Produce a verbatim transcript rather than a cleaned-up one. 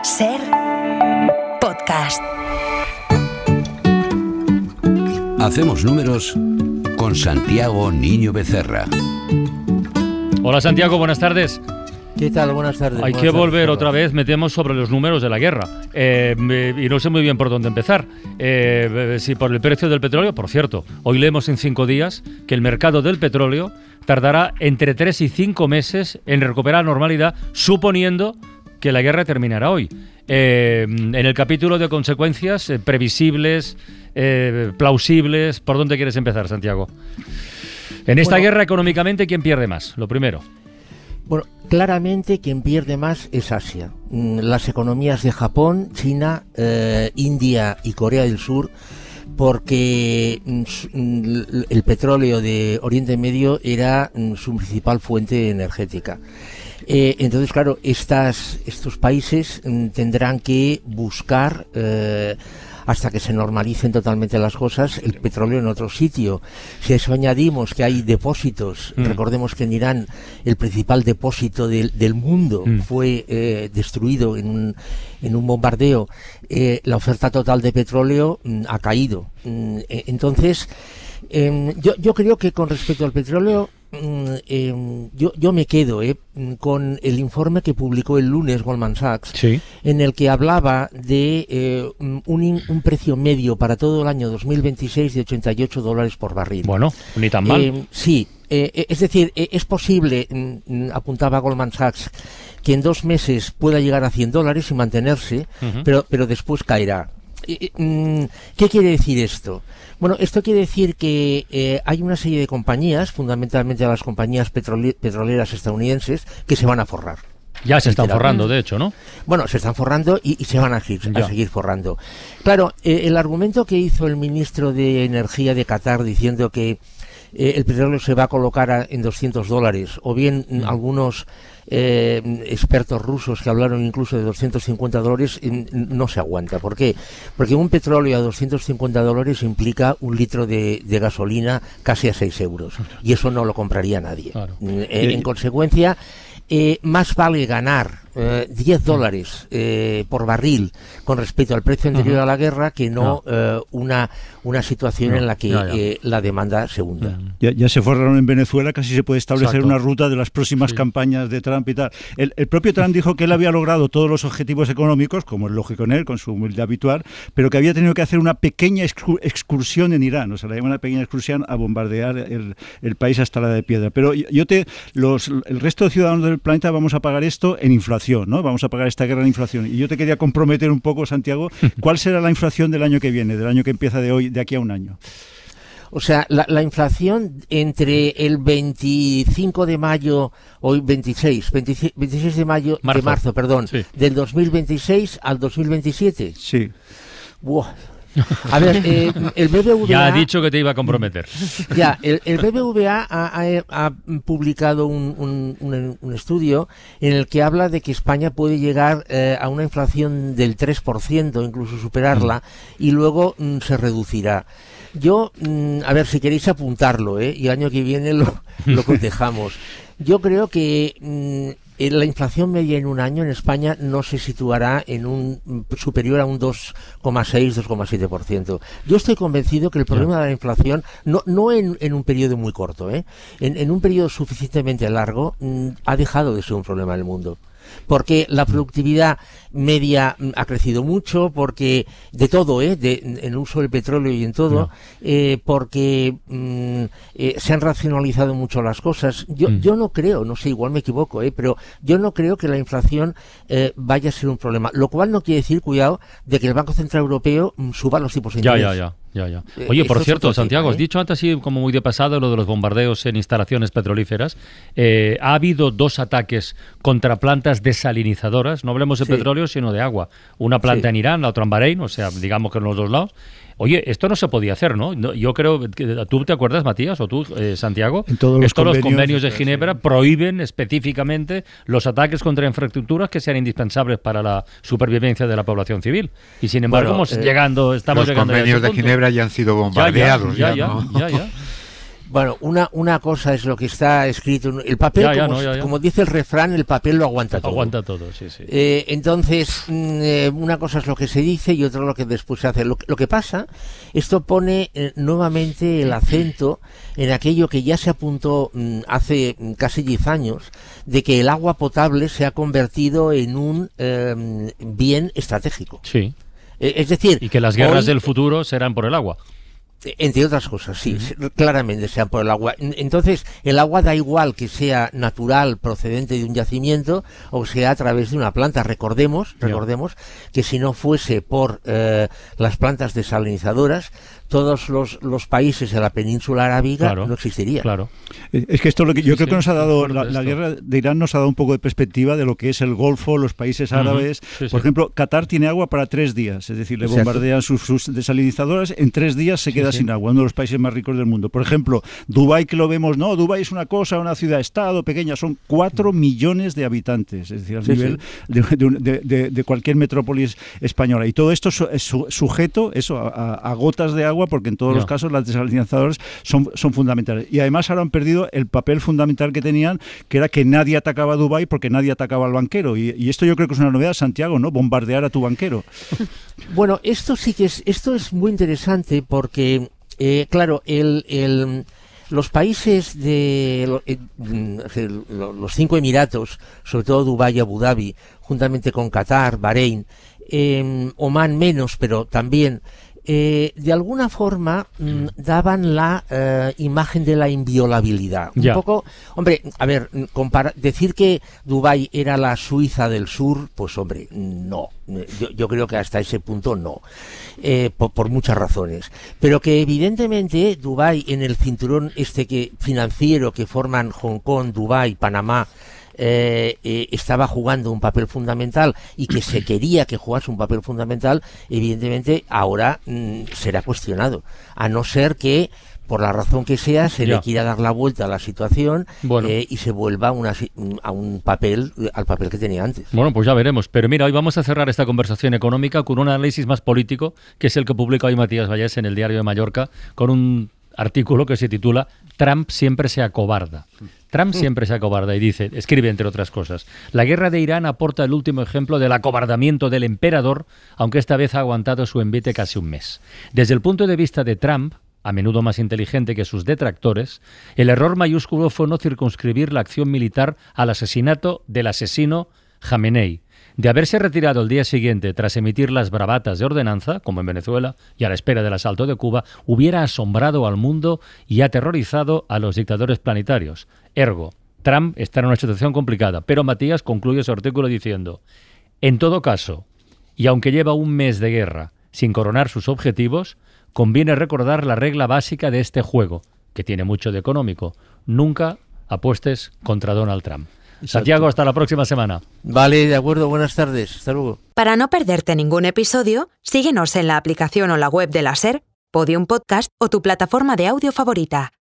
Ser podcast. Hacemos números con Santiago Niño Becerra. Hola Santiago, buenas tardes. ¿Qué tal? Buenas tardes. Hay buenas que tardes, volver Carlos. otra vez, metemos sobre los números de la guerra. Eh, me, y no sé muy bien por dónde empezar. Eh, si por el precio del petróleo, por cierto, hoy leemos en cinco días que el mercado del petróleo tardará entre tres y cinco meses en recuperar la normalidad, suponiendo que la guerra terminará hoy. Eh, en el capítulo de consecuencias eh, previsibles, eh, plausibles, ¿por dónde quieres empezar, Santiago? En esta Bueno, guerra, económicamente, ¿quién pierde más? Lo primero. Bueno, claramente quien pierde más es Asia. Mm, Las economías de Japón, China, eh, India y Corea del Sur, porque mm, s- mm, el petróleo de Oriente Medio era mm, su principal fuente energética. Eh, entonces, claro, estas, estos países mm, tendrán que buscar, eh, hasta que se normalicen totalmente las cosas, el petróleo en otro sitio. Si a eso añadimos que hay depósitos, Mm. recordemos que en Irán el principal depósito del, del mundo Mm. fue eh, destruido en un, en un bombardeo, eh, la oferta total de petróleo mm, ha caído. Mm, e- entonces, em, yo, yo creo que con respecto al petróleo, mm, em, yo, yo me quedo eh, mm, con el informe que publicó el lunes Goldman Sachs, Sí. en el que hablaba de eh, un, in- un precio medio para todo el año dos mil veintiséis de ochenta y ocho dólares por barril. Bueno, ni tan mal. Eh, sí, eh, eh, es decir, eh, es posible, mm, mm, apuntaba Goldman Sachs, que en dos meses pueda llegar a cien dólares y mantenerse, Ujú. pero, pero después caerá. Eh, eh, mm, ¿Qué quiere decir esto? Bueno, esto quiere decir que eh, hay una serie de compañías, fundamentalmente las compañías petrole- petroleras estadounidenses, que se van a forrar. Ya se están literalmente. forrando, de hecho, ¿no? Bueno, se están forrando y, y se van a, seguir- a Ya. seguir forrando. Claro, eh, el argumento que hizo el ministro de Energía de Qatar diciendo que eh, el petróleo se va a colocar a- en doscientos dólares, o bien mm, algunos eh, expertos rusos que hablaron incluso de doscientos cincuenta dólares, mm, no se aguanta. ¿Por qué? Porque un petróleo a doscientos cincuenta dólares implica un litro de, de gasolina casi a seis euros. Y eso no lo compraría nadie. Claro. Mm, eh, en consecuencia, eh, más vale ganar eh, diez dólares eh, por barril con respecto al precio anterior Ajá. a la guerra que no eh, una, una situación No, en la que ya, ya. eh, la demanda se hunda. Mm. Ya, ya se forraron en Venezuela, casi se puede establecer Exacto. una ruta de las próximas Sí. campañas de Trump y tal. El, el propio Trump dijo que él había logrado todos los objetivos económicos, como es lógico en él, con su humildad habitual, pero que había tenido que hacer una pequeña excur- excursión en Irán, o sea, le llama una pequeña excursión a bombardear el, el país hasta la de piedra. Pero yo yo te, los, el resto de ciudadanos del planeta vamos a pagar esto en inflación, ¿no? Vamos a pagar esta guerra en inflación. Y yo te quería comprometer un poco, Santiago, ¿cuál será la inflación del año que viene, del año que empieza de hoy, de aquí a un año? O sea, la, la inflación entre el veinticinco de mayo, hoy veintiséis, veintiséis, veintiséis de mayo, Marzo. de marzo, perdón, Sí. del dos mil veintiséis al dos mil veintisiete. Sí. Buah. A ver, eh, el B B V A... Ya ha dicho que te iba a comprometer. Ya, el, el B B V A ha, ha- ha publicado un, un- un- un estudio en el que habla de que España puede llegar eh, a una inflación del tres por ciento, incluso superarla, y luego mm, se reducirá. Yo, mm, a ver, si queréis apuntarlo, ¿eh? Y el año que viene lo, lo cotejamos. Yo creo que mm, eh, la inflación media en un año en España no se situará en un mm, superior a un dos coma seis, dos coma siete por ciento. Yo estoy convencido que el problema de la inflación, no, no en, en un periodo muy corto, ¿eh? en, en un periodo suficientemente largo, mm, ha dejado de ser un problema en el mundo. Porque la productividad media mm, ha crecido mucho, porque de todo, ¿eh? de, en el uso del petróleo y en todo, No. eh, porque mm, eh, se han racionalizado mucho las cosas. Yo, Mm. yo no creo, no sé, igual me equivoco, ¿eh? pero yo no creo que la inflación eh, vaya a ser un problema. Lo cual no quiere decir, cuidado, de que el Banco Central Europeo mm, suba los tipos de Ya, interés. ya, ya. Ya, ya. Eh, Oye, esto por es cierto, otro tema, Santiago, has ¿eh? dicho antes así como muy de pasado lo de los bombardeos en instalaciones petrolíferas. Eh, ha habido dos ataques contra plantas desalinizadoras, no hablemos de Sí. petróleo, sino de agua. Una planta Sí. en Irán, la otra en Bahrein, o sea, digamos que en los dos lados. Oye, esto no se podía hacer, ¿no? No, yo creo que tú te acuerdas, Matías, o tú, eh, Santiago, En todos los esto los convenios, convenios de sí. Ginebra prohíben específicamente los ataques contra infraestructuras que sean indispensables para la supervivencia de la población civil. Y sin embargo, Bueno, estamos eh, llegando, estamos Los llegando ya a ese convenios de punto. Ginebra ya han sido Ya, ya, bombardeados. ya, ya, ya, ¿no? ya, ya. Bueno, una, una cosa es lo que está escrito. El papel, Ya, ya, como, no, ya, ya. como dice el refrán, el papel lo aguanta todo. Aguanta todo, sí, sí. Eh, entonces, mm, eh, una cosa es lo que se dice y otra lo que después se hace. Lo, lo que pasa, esto pone eh, nuevamente el acento en aquello que ya se apuntó mm, hace mm, casi diez años, de que el agua potable se ha convertido en un eh, bien estratégico. Sí. Eh, es decir, Y que las guerras hoy, del futuro serán por el agua. entre otras cosas, sí, uh-huh. claramente sean por el agua. Entonces, el agua da igual que sea natural, procedente de un yacimiento, o sea a través de una planta. Recordemos, yeah. recordemos que si no fuese por eh, las plantas desalinizadoras, todos los, los países de la península arábiga claro, no existirían. Claro. Es que esto lo que yo sí, creo sí, que nos ha dado, la, la esto. guerra de Irán nos ha dado un poco de perspectiva de lo que es el Golfo, los países árabes. Uh-huh. Sí, Por sí. ejemplo, Qatar tiene agua para tres días, es decir, le Exacto. bombardean sus, sus desalinizadoras, en tres días se queda sí, sin sí. agua, uno de los países más ricos del mundo. Por ejemplo, Dubái, que lo vemos, no, Dubái es una cosa, una ciudad-estado pequeña, son cuatro millones de habitantes, es decir, al sí, nivel sí. De, de, de, de cualquier metrópolis española. Y todo esto es su, sujeto eso, a, a gotas de agua, porque en todos no. los casos las desalinizadoras son, son fundamentales. Y además ahora han perdido el papel fundamental que tenían, que era que nadie atacaba a Dubái porque nadie atacaba al banquero. Y, y esto yo creo que es una novedad, Santiago, ¿no? Bombardear a tu banquero. Bueno, esto sí que es, esto es muy interesante porque, eh, claro, el... el los países de eh, los cinco Emiratos, sobre todo Dubái y Abu Dhabi, juntamente con Qatar, Bahrein, eh, Omán menos, pero también eh, de alguna forma mm, daban la eh, imagen de la inviolabilidad. Un ya. poco, hombre, a ver, compara, decir que Dubái era la Suiza del sur, pues hombre, no. Yo, yo creo que hasta ese punto no, eh, por, por muchas razones. Pero que evidentemente Dubái, en el cinturón este que financiero que forman Hong Kong, Dubái, Panamá, Eh, eh, estaba jugando un papel fundamental y que se quería que jugase un papel fundamental, evidentemente ahora mm, será cuestionado, a no ser que por la razón que sea se ya. le quiera dar la vuelta a la situación bueno. eh, y se vuelva una, a un papel al papel que tenía antes. Bueno, pues ya veremos. Pero mira, hoy vamos a cerrar esta conversación económica con un análisis más político, que es el que publica hoy Matías Vallés en el Diario de Mallorca, con un artículo que se titula Trump siempre se acobarda. Trump siempre se acobarda y dice, escribe entre otras cosas, la guerra de Irán aporta el último ejemplo del acobardamiento del emperador, aunque esta vez ha aguantado su envite casi un mes. Desde el punto de vista de Trump, a menudo más inteligente que sus detractores, el error mayúsculo fue no circunscribir la acción militar al asesinato del asesino Jamenei. De haberse retirado el día siguiente tras emitir las bravatas de ordenanza, como en Venezuela, y a la espera del asalto de Cuba, hubiera asombrado al mundo y aterrorizado a los dictadores planetarios. Ergo, Trump está en una situación complicada, pero Matías concluye su artículo diciendo, en todo caso, y aunque lleva un mes de guerra sin coronar sus objetivos, conviene recordar la regla básica de este juego, que tiene mucho de económico. Nunca apuestes contra Donald Trump. Exacto. Santiago, hasta la próxima semana. Vale, de acuerdo, buenas tardes, hasta luego. Para no perderte ningún episodio, síguenos en la aplicación o la web de la SER, Podium Podcast o tu plataforma de audio favorita.